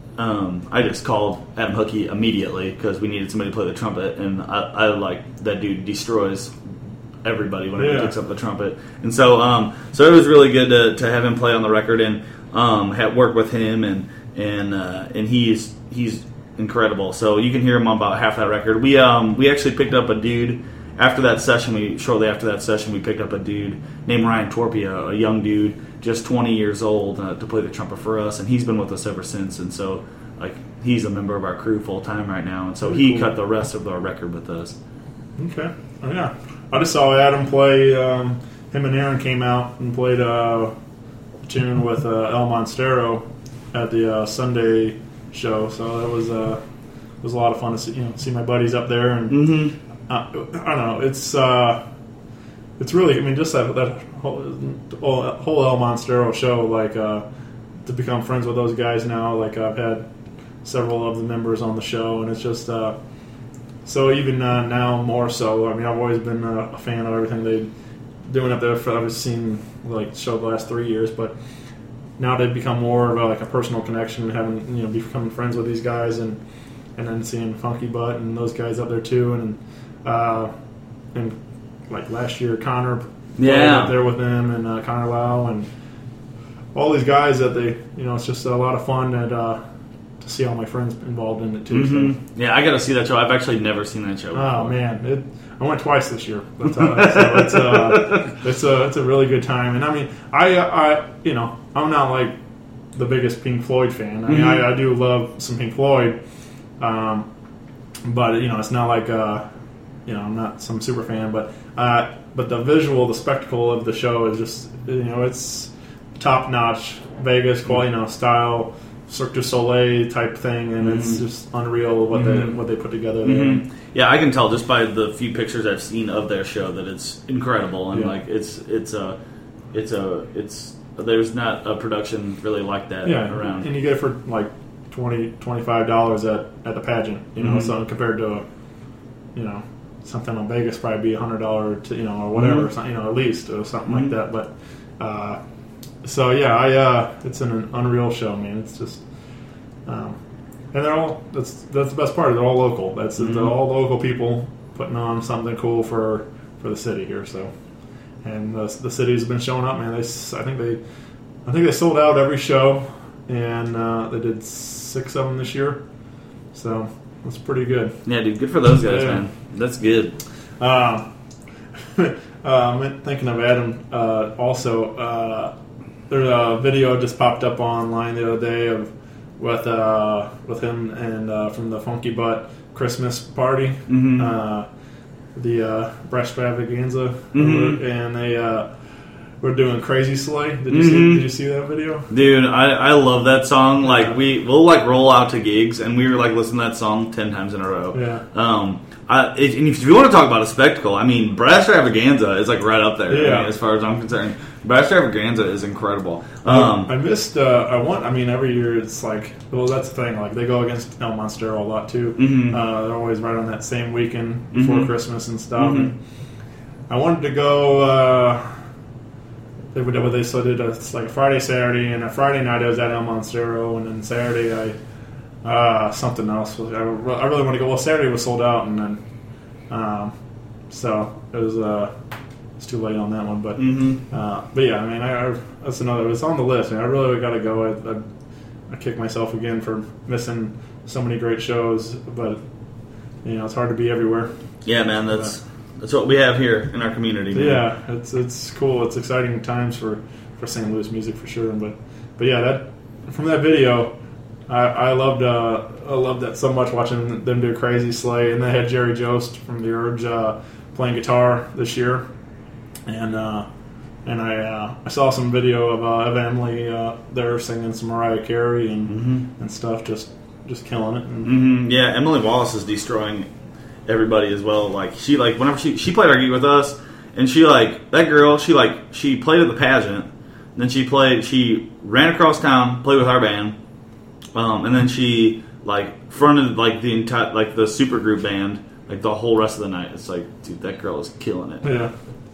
um, I just called Adam Hookey immediately because we needed somebody to play the trumpet, and I, I like that dude destroys everybody when Yeah. he picks up the trumpet, and so um, so it was really good to, to have him play on the record and um, have work with him, and and uh, and he's he's incredible. So you can hear him on about half that record. We um we actually picked up a dude after that session. We shortly after that session we picked up a dude named Ryan Torpia, a young dude, just twenty years old, uh, to play the trumpet for us, and he's been with us ever since. And so like he's a member of our crew full time right now, and so Very he cool. cut the rest of our record with us. Okay. Oh, yeah. I just saw Adam play. Um, him and Aaron came out and played uh, a tune with uh, El Monstero at the uh, Sunday show. So that was uh, was a lot of fun to see. You know, see my buddies up there, and Mm-hmm. uh, I don't know. It's uh, it's really. I mean, just that that whole, whole El Monstero show. Like uh, to become friends with those guys now. Like I've had several of the members on the show, and it's just. Uh, So even uh, now more so. I mean, I've always been uh, a fan of everything they're doing up there. For, I've seen like the show the last three years, but now they've become more of a, like a personal connection, having you know becoming friends with these guys, and and then seeing Funky Butt and those guys up there too, and uh, and like last year Connor played Yeah. up there with them, and uh, Connor Lau, and all these guys that they you know it's just a lot of fun and. Uh, to see all my friends involved in it too. So. Mm-hmm. Yeah, I got to see that show. I've actually never seen that show before. Oh man, it, I went twice this year. That's how, so it's uh, it's a it's a really good time, and I mean, I I you know I'm not like the biggest Pink Floyd fan. I mean, Mm-hmm. I, I do love some Pink Floyd, um, but you know it's not like uh, you know I'm not some super fan, but uh, but the visual, the spectacle of the show is just you know it's top notch Vegas quality, you know style. Cirque du Soleil type thing, and Mm-hmm. it's just unreal what they what they put together there. Mhm. Yeah, I can tell just by the few pictures I've seen of their show that it's incredible, and Yeah. like it's it's a it's a it's there's not a production really like that Yeah, around. and you get it for like twenty, twenty-five dollars at, at the pageant, you know, Mhm. so compared to, you know, something on Vegas probably be a hundred dollar to, you know, or whatever, Mhm. so, you know, at least or something Mhm. like that. But, uh, so yeah, I, uh, it's an unreal show, man. It's just, um, and they're all, that's, that's the best part. They're all local. That's, Mhm. they're all local people putting on something cool for, for the city here. So, and the, the city's been showing up, man. They, s- I think they, I think they sold out every show, and uh, they did six of them this year. So that's pretty good. Yeah, dude, good for those guys, Yeah. man. That's good. Uh, uh, I'm thinking of Adam. Uh, also, uh, there's a video just popped up online the other day of with uh, with him and uh, from the Funky Butt Christmas party, Mm-hmm. uh, the uh, Breaststravaganza, Mhm. and they uh, were doing Crazy Sleigh. Did you Mhm. see? Did you see that video? Dude, I, I love that song. Like Yeah. we we'll like roll out to gigs and we were like listening to that song ten times in a row. Yeah. Um. I, if, and if you want to talk about a spectacle, I mean, Breaststravaganza is like right up there. Yeah. I mean, as far as I'm concerned, Breaststravaganza is incredible. Um, Um. I missed. Uh, I want. I mean, every year it's like. Well, that's the thing. Like they go against El Monstero a lot too. Mhm. Uh, they're always right on that same weekend before Mhm. Christmas and stuff. Mhm. And I wanted to go. Uh, they would. They so did a, it's like a Friday, Saturday, and a Friday night I was at El Monstero, and then Saturday I uh, something else. I, re- I really want to go. Well, Saturday was sold out, and then um, so it was. Uh, it's too late on that one, but. Mhm. Uh, but yeah, I mean, I, I, that's another. It's on the list. I, mean, I really got to go. I, I, I kick myself again for missing so many great shows, but you know, it's hard to be everywhere. Yeah, man. That's that's what we have here in our community. Man. Yeah, it's it's cool. It's exciting times for, for Saint Louis music for sure. But but yeah, that from that video, I, I loved uh, I loved that so much watching them do Crazy Sleigh, and they had Jerry Jost from the Urge uh, playing guitar this year, and. Uh, And I uh, I saw some video of uh, of Emily uh, there singing some Mariah Carey and Mhm. and stuff, just just killing it. And, hmm Yeah, Emily Wallace is destroying everybody as well. Like she, like whenever she she played our gig with us, and she like that girl. She like she played at the pageant, then she played. She ran across town, played with our band, um, and then she like fronted like the entire like the super group band like the whole rest of the night. It's like, dude, that girl is killing it. yeah,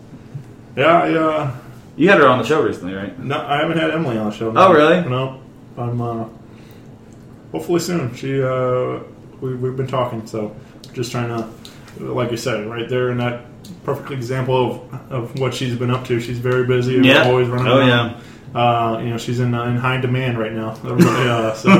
yeah. I, uh, You had her on the show recently, right? no, I haven't had Emily on the show. Oh, really? No, I'm uh, hopefully soon. She uh, we we've been talking, so just trying to, like you said, right there in that perfect example of of what she's been up to. She's very busy. and Yeah. always running Oh, around. yeah. Uh, you know, she's in uh, in high demand right now. Everybody, uh, so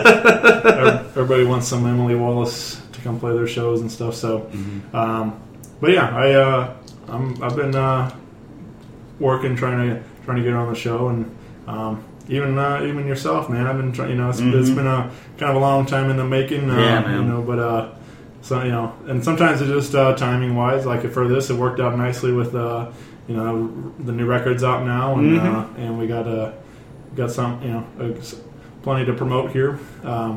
uh, everybody wants some Emily Wallace to come play their shows and stuff. So, Mm-hmm. um, but yeah, I uh, I'm, I've been uh, working trying to trying to get her on the show, and um, even uh, even yourself, man. I've been trying. You know, it's, it's Mhm. been a kind of a long time in the making. Uh, Yeah, man. You know, but uh, so you know, and sometimes it's just uh, timing wise. Like for this, it worked out nicely with. Uh, You know, the new record's out now, and Mhm. uh, and we got uh, got some, you know, uh, plenty to promote here. Um,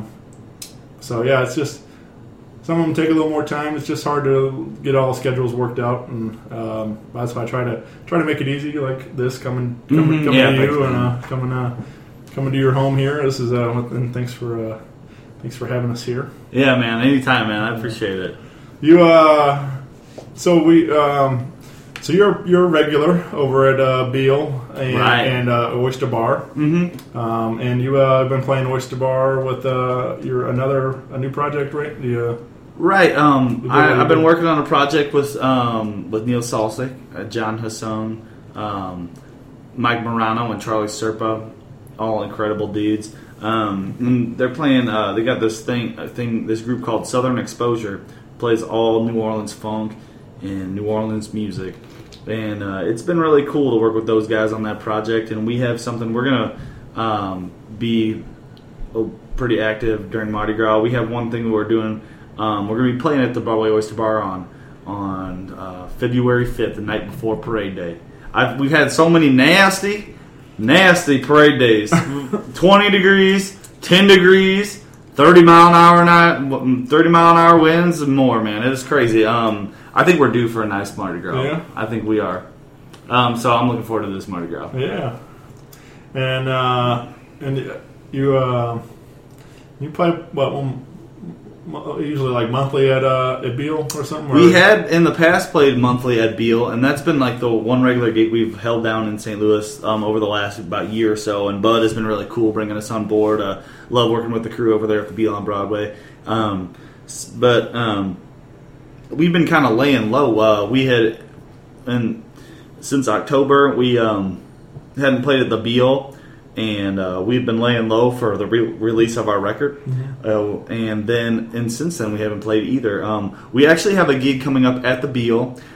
so yeah, it's just some of them take a little more time. It's just hard to get all the schedules worked out, and um, that's why I try to try to make it easy, like this coming coming, Mhm. coming Yeah, to thanks, you and man. uh, coming uh, coming to your home here. This is uh, and thanks for uh, thanks for having us here. Yeah, man. Anytime, man. I appreciate it. You uh, so we um. So you're you're a regular over at uh, Beale and, Right. and uh, Oyster Bar, Mm-hmm. um, and you uh, have been playing Oyster Bar with uh, your another a new project, right? The uh, Right. Um, You I, did- I've been working on a project with um, with Neil Salsic, uh, John Hasson, um, Mike Morano, and Charlie Serpa, all incredible dudes. Um, and they're playing. Uh, they got this thing, uh, thing, this group called Southern Exposure, plays all New Orleans funk and New Orleans music. And uh, it's been really cool to work with those guys on that project. And we have something we're gonna um, be oh, pretty active during Mardi Gras. We have one thing we're doing. Um, we're gonna be playing at the Broadway Oyster Bar on on uh, February fifth, the night before Parade Day. I've, we've had so many nasty, nasty parade days. Twenty degrees, ten degrees, thirty mile an hour night, thirty mile an hour winds, and more. Man, it is crazy. Um, I think we're due for a nice Mardi Gras. Yeah? I think we are. Um, so I'm looking forward to this Mardi Gras. yeah, and uh, and you uh, you play what um, usually like monthly at uh, at Beale or something. We or- had in the past played monthly at Beale, and that's been like the one regular gig we've held down in Saint Louis um, over the last about year or so. And Bud has been really cool bringing us on board. Uh, love working with the crew over there at the Beale on Broadway. Um, s- but um, we've been kind of laying low. Uh, we had, and since October, we um, hadn't played at the Beale, and uh, we've been laying low for the re- release of our record. Uh, and then, and since then, we haven't played either. Um, we actually have a gig coming up at the Beale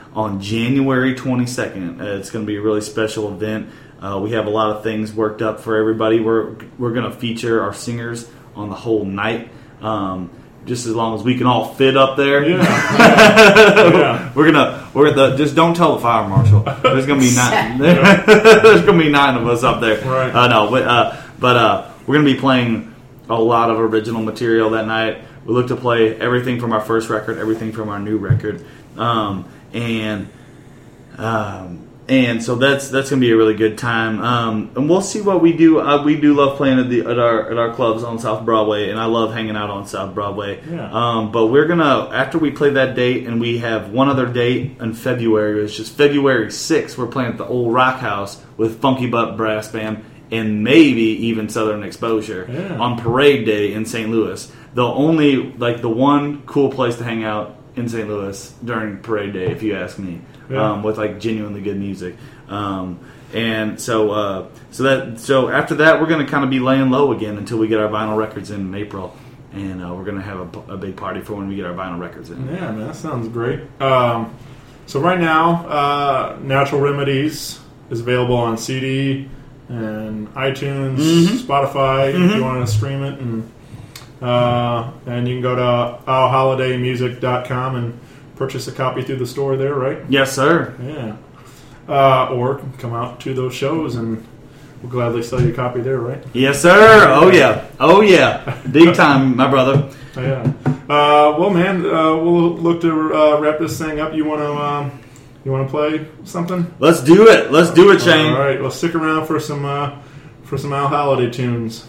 on January twenty-second. Uh, it's going to be a really special event. Uh, we have a lot of things worked up for everybody. We're we're going to feature our singers on the whole night, um, just as long as we can all fit up there. Yeah. yeah. we're gonna we're the just don't tell the fire marshal. There's gonna be nine. There's gonna be nine of us up there. Right. Uh, no, but uh, but uh, we're gonna be playing a lot of original material that night. We look to play everything from our first record, everything from our new record, um, and. Um, And so that's that's gonna be a really good time, um, and we'll see what we do. Uh, we do love playing at the at our at our clubs on South Broadway, and I love hanging out on South Broadway. Yeah. Um, but we're gonna after we play that date, and we have one other date in February. It's just February sixth. We're playing at the Old Rock House with Funky Butt Brass Band and maybe even Southern Exposure Yeah. on Parade Day in Saint Louis. The only like the one cool place to hang out in Saint Louis during Parade Day, if you ask me. Yeah. Um, with like genuinely good music, um, and so uh, so that so after that we're going to kind of be laying low again until we get our vinyl records in, in April, and uh, we're going to have a, a big party for when we get our vinyl records in. Yeah, man, that sounds great. Um, so right now, uh, Natural Remedies is available on C D and iTunes, Mm-hmm. Spotify if you want to stream it, and uh, and you can go to our holiday music dot com and purchase a copy through the store there, right? Yes, sir. Yeah. Uh, or come out to those shows and we'll gladly sell you a copy there, right? Yes, sir. Oh yeah. Oh yeah. Big time, my brother. Yeah. Uh, well, man, uh, we'll look to uh, wrap this thing up. You want to um, you want to play something? Let's do it. Let's do it, Shane. All right. Well, stick around for some uh, for some Al Holiday tunes.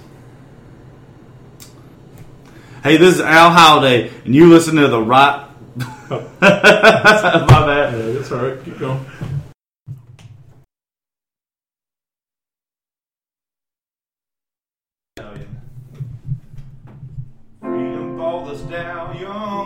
Hey, this is Al Holiday, and you listen to the Rock. My bad. Yeah, that's all right. Keep going. Freedom for the stallion,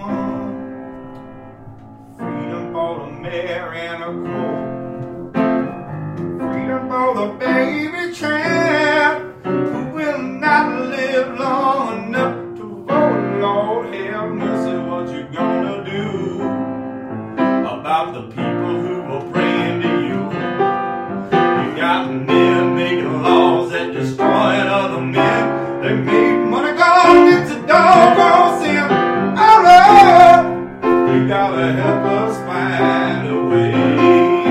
freedom for the mare and a colt, freedom for the baby tramp who will not live long enough to vote. Lord have mercy, what you gonna do about the people who are praying to you? You got men making laws that destroy other men. They make money gone, it's a doggone sin. Oh Lord, you gotta help us find a way.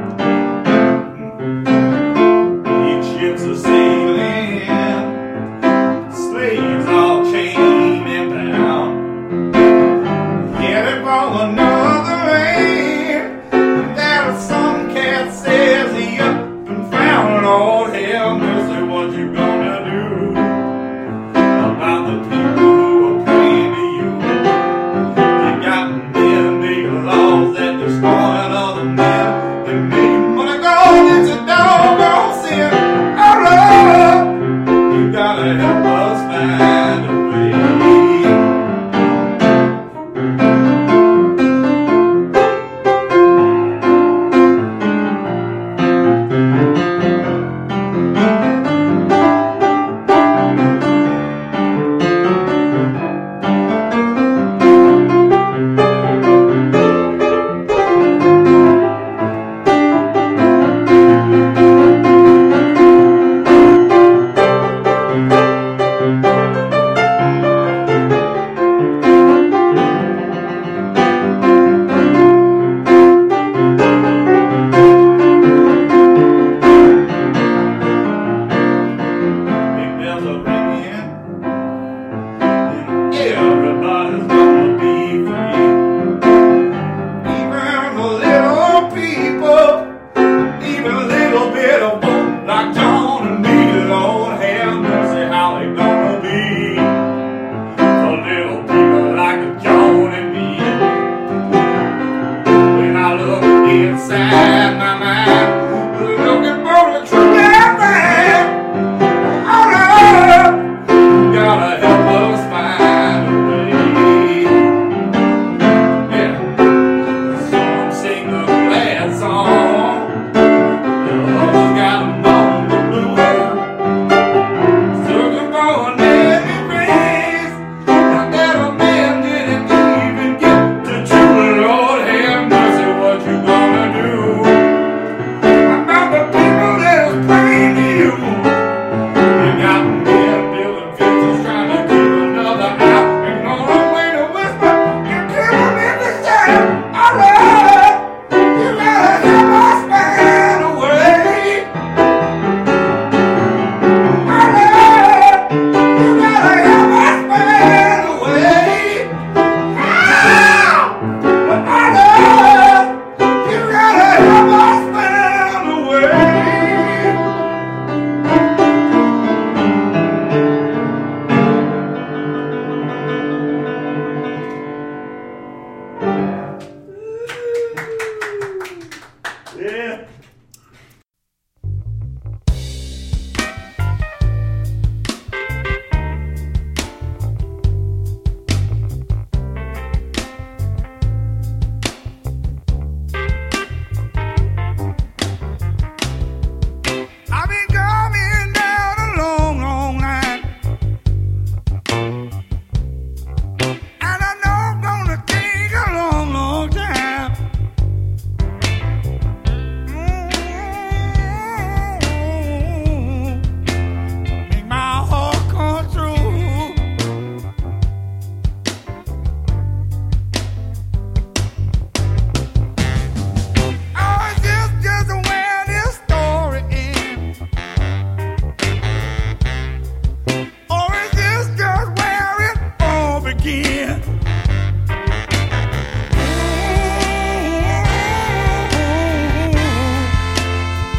Each ship's a sailing, slaves all chained and bound, headed for another land. There's some cat says he up and found. Lord have mercy, what you gonna do about the people who are praying to you? You got men making laws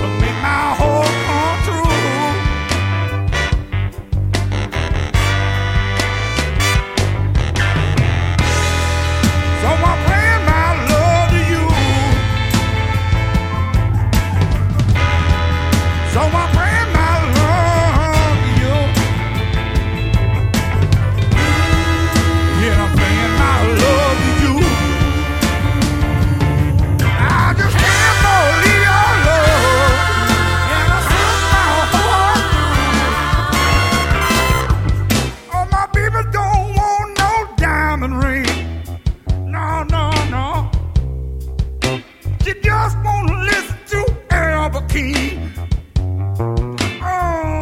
make my heart come true. So I'm praying my love to you. So I'm praying my love to you. Yeah, I'm praying my love to you. I just can't believe your love. And I set my heart through. Oh, my people don't want no diamond ring. No, no, no. You just want to listen to Albert King. Oh,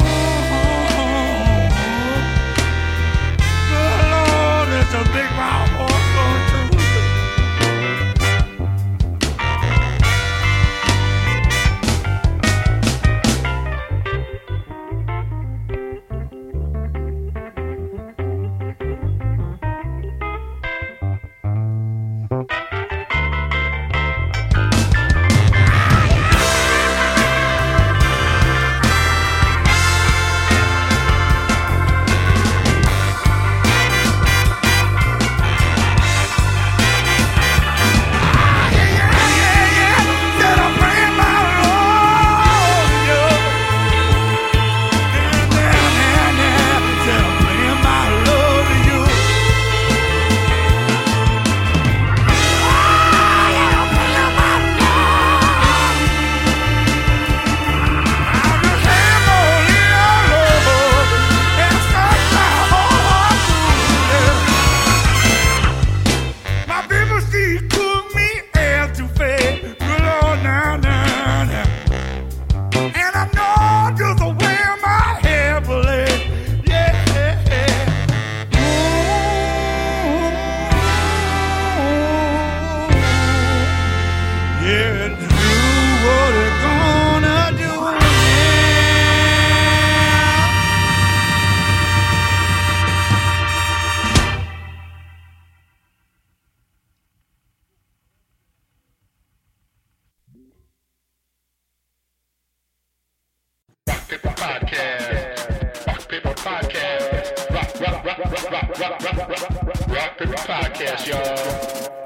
good Lord, it's a big round heart going through. My people still cook me as to fed. Good Lord, now, now, now. And I know just where my head will lay. Yeah, yeah, yeah. Ooh. Yeah, do what it's gonna do now. Rock Paper Podcast. Rock Paper Podcast. Rock, rock, rock, rock, rock, rock, rock, rock, rock, rock Paper Podcast, y'all.